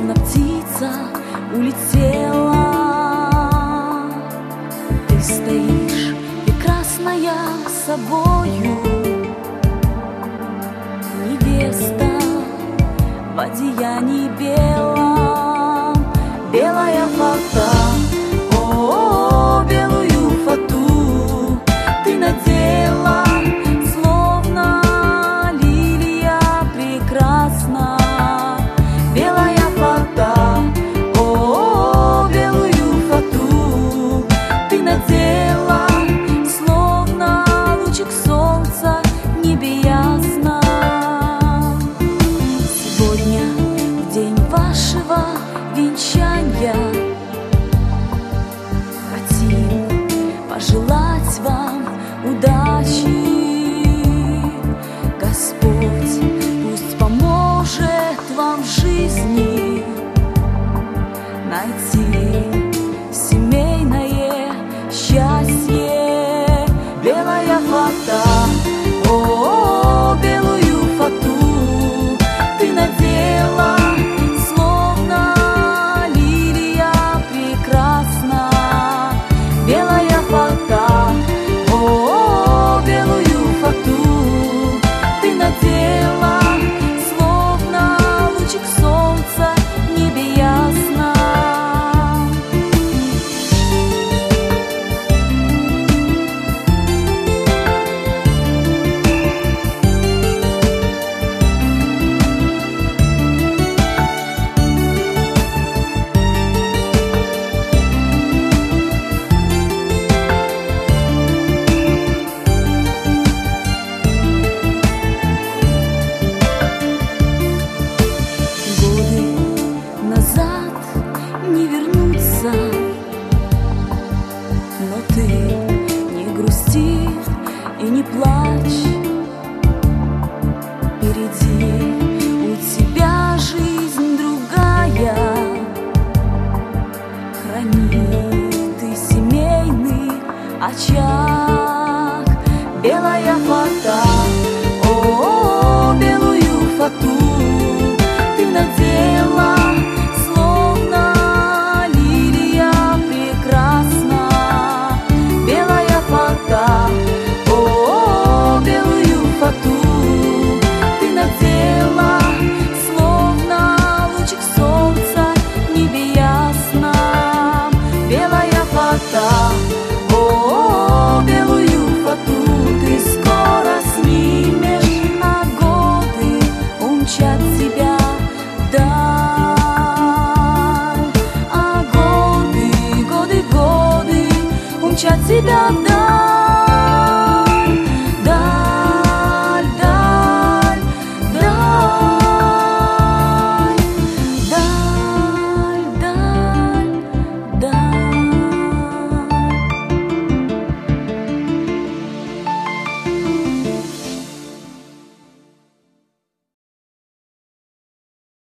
словно птица улетела. Ты стоишь, прекрасная собою, невеста в одеянии белом, белая фата. О, белую фату ты надела, словно лилия прекрасна. Белая фата, о, белую фату ты надела, словно лучик солнца в небе ясно. Сегодня в день вашего венчания хотим пожелать вам удачи. Господь пусть поможет вам в жизни найти семейное счастье. Белая фата, о, белую фату ты надела, словно лилия прекрасна. Белая фата, о, белую фату ты надела, словно лучик солнца в небе ясно. Не вернуться, но ты не грусти и не плачь. Впереди у тебя жизнь другая. Храни ты семейный очаг. Белая фата, о, белую фату ты надела, о, белую фату ты скоро снимешь, а годы умчат тебя вдаль. А годы умчат тебя вдаль.